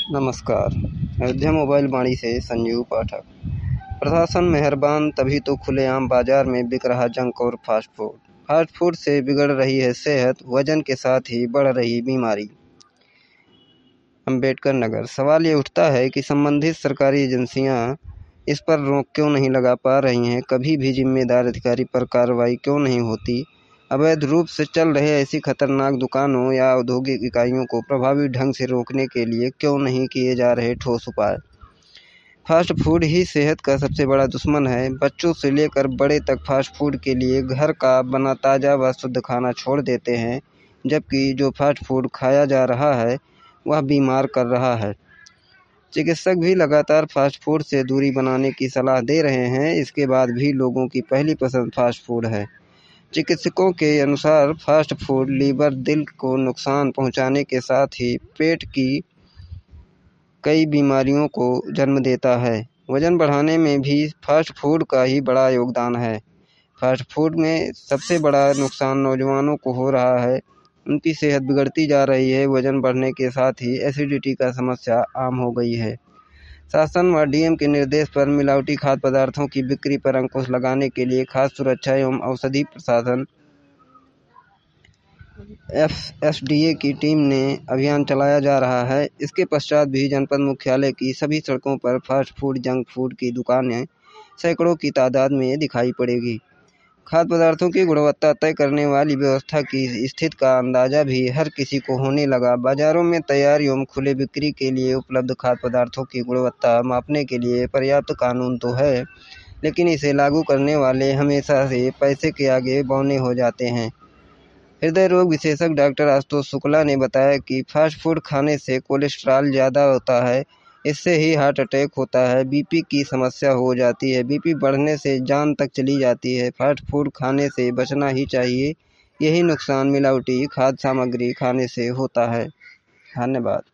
नमस्कार। अयोध्या मोबाइल वाणी से संजीव पाठक। प्रशासन मेहरबान तभी तो खुलेआम बाजार में बिक रहा जंक और फास्ट फूड। फास्ट फूड से बिगड़ रही है सेहत, वजन के साथ ही बढ़ रही बीमारी। अंबेडकर नगर। सवाल ये उठता है कि संबंधित सरकारी एजेंसियां इस पर रोक क्यों नहीं लगा पा रही हैं। कभी भी जिम्मेदार अधिकारी पर कार्रवाई क्यों नहीं होती। अवैध रूप से चल रहे ऐसी खतरनाक दुकानों या औद्योगिक इकाइयों को प्रभावी ढंग से रोकने के लिए क्यों नहीं किए जा रहे ठोस उपाय। फास्ट फूड ही सेहत का सबसे बड़ा दुश्मन है। बच्चों से लेकर बड़े तक फास्ट फूड के लिए घर का बना ताज़ा व शुद्ध खाना छोड़ देते हैं, जबकि जो फास्ट फूड खाया जा रहा है वह बीमार कर रहा है। चिकित्सक भी लगातार फास्ट फूड से दूरी बनाने की सलाह दे रहे हैं, इसके बाद भी लोगों की पहली पसंद फास्ट फूड है। चिकित्सकों के अनुसार फास्ट फूड लीवर, दिल को नुकसान पहुंचाने के साथ ही पेट की कई बीमारियों को जन्म देता है। वजन बढ़ाने में भी फास्ट फूड का ही बड़ा योगदान है। फास्ट फूड में सबसे बड़ा नुकसान नौजवानों को हो रहा है। उनकी सेहत बिगड़ती जा रही है। वजन बढ़ने के साथ ही एसिडिटी का समस्या आम हो गई है। शासन व डीएम के निर्देश पर मिलावटी खाद्य पदार्थों की बिक्री पर अंकुश लगाने के लिए खाद्य सुरक्षा एवं औषधि प्रशासन एफएसडीए की टीम ने अभियान चलाया जा रहा है। इसके पश्चात भी जनपद मुख्यालय की सभी सड़कों पर फास्ट फूड, जंक फूड की दुकानें सैकड़ों की तादाद में दिखाई पड़ेगी। खाद्य पदार्थों की गुणवत्ता तय करने वाली व्यवस्था की स्थिति का अंदाजा भी हर किसी को होने लगा। बाजारों में तैयार एवं खुले बिक्री के लिए उपलब्ध खाद्य पदार्थों की गुणवत्ता मापने के लिए पर्याप्त कानून तो है, लेकिन इसे लागू करने वाले हमेशा से पैसे के आगे बौने हो जाते हैं। हृदय रोग विशेषज्ञ डॉक्टर आशुतोष शुक्ला ने बताया कि फास्ट फूड खाने से कोलेस्ट्रॉल ज़्यादा होता है, इससे ही हार्ट अटैक होता है, बीपी की समस्या हो जाती है, बीपी बढ़ने से जान तक चली जाती है। फास्ट फूड खाने से बचना ही चाहिए। यही नुकसान मिलावटी खाद्य सामग्री खाने से होता है। धन्यवाद।